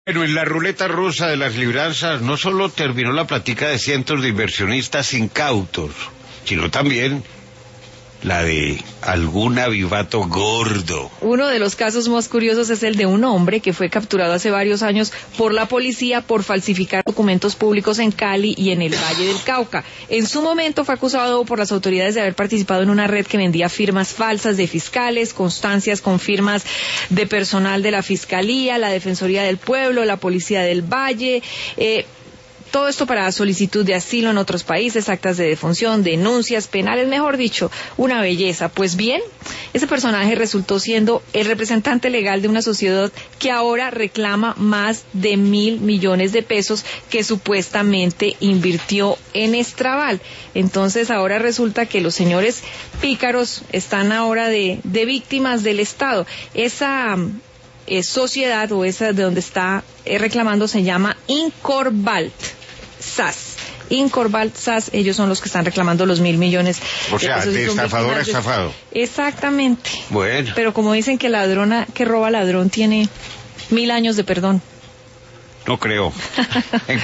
Bueno, en la ruleta rusa de las libranzas no solo terminó la plática de cientos de inversionistas incautos, sino también la de algún avivato gordo. Uno de los casos más curiosos es el de un hombre que fue capturado hace varios años por la policía por falsificar documentos públicos en Cali y en el Valle del Cauca. En su momento fue acusado por las autoridades de haber participado en una red que vendía firmas falsas de fiscales, constancias con firmas de personal de la Fiscalía, la Defensoría del Pueblo, la Policía del Valle, todo esto para solicitud de asilo en otros países, actas de defunción, denuncias penales, mejor dicho, una belleza. Pues bien, ese personaje resultó siendo el representante legal de una sociedad que ahora reclama más de 1.000 millones de pesos que supuestamente invirtió en Estraval. Entonces ahora resulta que los señores pícaros están ahora de víctimas del Estado. Esa sociedad o esa de donde está reclamando se llama Incorvalt SAS. Incorvalt SAS, ellos son los que están reclamando los 1.000 millones. O sea, de estafador a estafado. Exactamente. Bueno. Pero como dicen que ladrona que roba ladrón tiene 1.000 años de perdón. No creo.